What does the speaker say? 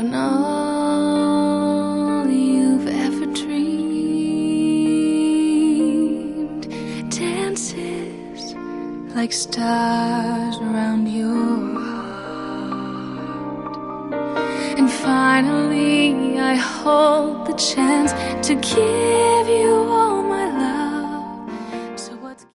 when all you've ever dreamed dances like stars around your heart. And finally I hold the chance to give you all